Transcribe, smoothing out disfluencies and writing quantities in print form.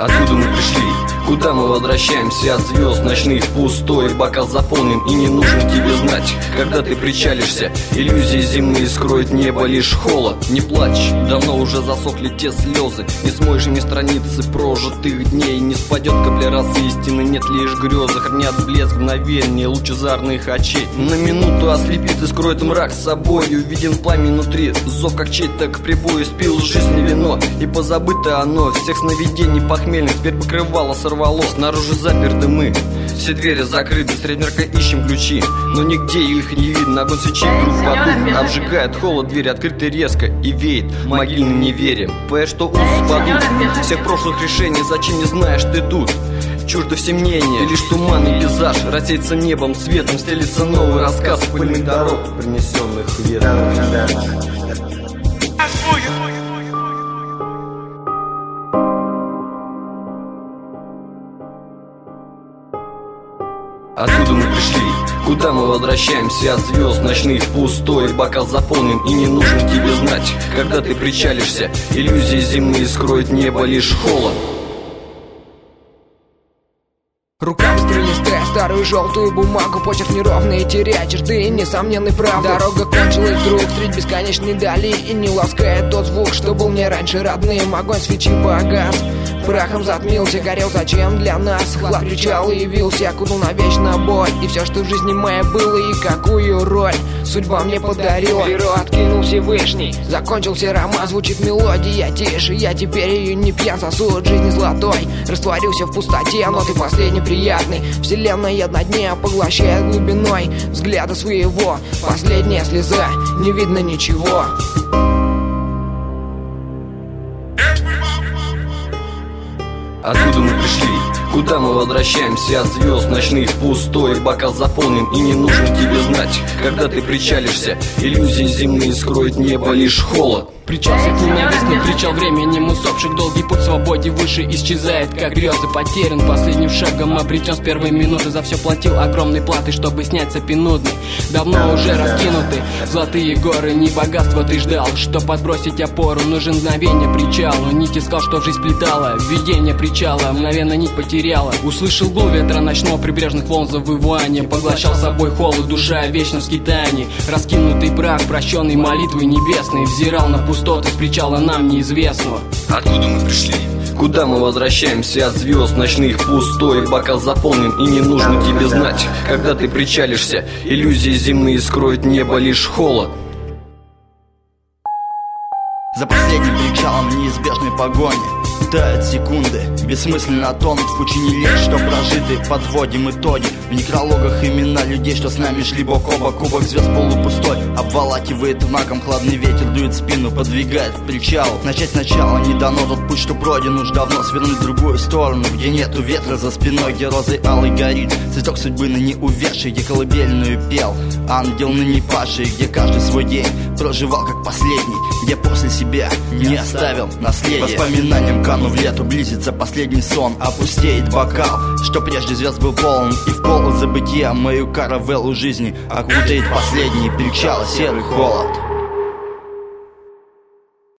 Откуда мы пришли? Куда мы возвращаемся? От звезд ночных пустой бокал заполнен, и не нужно тебе знать, когда ты причалишься. Иллюзии земные скроет небо лишь холод. Не плачь, давно уже засохли те слезы. Не смоешь ими страницы прожитых дней. Не спадет капля росы истины, нет лишь грезы. Хранят блеск мгновения лучезарных очей. На минуту ослепит и скроет мрак с собой. Увиден пламень внутри, зов как чей-то к прибою. Спил жизни вино, и позабыто оно. Всех сновидений похмельных теперь покрывало сорвало. Снаружи заперты мы, все двери закрыты. Средь мрака ищем ключи, но нигде их не видно. Огонь свечи вдруг подух, обжигает холод. Двери открыты резко и веет могильным неверием. Боясь, что узы спадут всех прошлых решений. Зачем не знаешь ты тут? Чуждо все мнения, лишь туман и пейзаж. Рассеется небом, светом, стелится новый рассказ пыльных дорог, принесенных ветром. Откуда мы пришли? Куда мы возвращаемся? От звезд ночных пустой бокал заполнен, и не нужно тебе знать, когда ты причалишься. Иллюзии земные скроет небо лишь холод. Рука быстро листая старую желтую бумагу. Почерк неровный, теряя черты, несомненный прав. Дорога кончилась вдруг средь бесконечной дали, и не ласкает тот звук, что был мне раньше родным. Огонь свечи погас, прахом затмился, горел зачем для нас. Хлад кричал и явился, окунул навечно боль. И все, что в жизни моей было, и какую роль судьба мне подарила. Перо откинул Всевышний, закончился роман. Звучит мелодия тише, я теперь ее не пьян. Сосуд жизни золотой растворился в пустоте, но ты последний приятный. Вселенная на дне поглощает глубиной взгляда своего. Последняя слеза, не видно ничего. Откуда мы пришли? Куда мы возвращаемся? От звезд ночных пустой бокал заполнен, и не нужно тебе знать, когда ты причалишься. Иллюзии земные скроет небо лишь холод. Причал свет ненавистный, причал временем усопших. Долгий путь свободе выше исчезает, как грезы. Потерян последним шагом, обретен с первой минуты. За все платил огромной платой, чтобы снять цепи нудной. Давно уже раскинуты золотые горы. Не богатство ты ждал, чтоб подбросить опору. Нужен мгновение причалу. Нить искал, что в жизнь плетала. Видение причала, мгновенно нить потеряла. Услышал гул ветра ночного, прибрежных волн завывания. Поглощал собой холод, душа вечно в скитании. Раскинутый прах, прощенный молитвой небесной. Взирал на пустоты с причала нам неизвестного. Откуда мы пришли? Куда мы возвращаемся? От звезд ночных пустой бокал заполнен, и не нужно тебе знать, когда ты причалишься. Иллюзии земные скроет небо лишь холод. За последним причалом неизбежной погони тают секунды, бессмысленно тонут в пучине лет, что прожиты. Подводим итоги в некрологах имена людей, что с нами шли бок о бок. Кубок звезд полупустой обволакивает мраком, хладный ветер дует в спину, подвигает к причалу. Начать сначала не дано, тот путь, что пройден уж давно. Свернуть в другую сторону, где нету ветра за спиной, где розой алый горит цветок судьбы ныне увядший, где колыбельную пел ангел ныне павший, где каждый свой день проживал как последний, где после себя не оставил наследие. Воспоминаниям кану в лету, близится последний сон, опустеет бокал, что прежде звезд был полон, и в полу забытия мою каравеллу жизни окутает последний причал серый холод.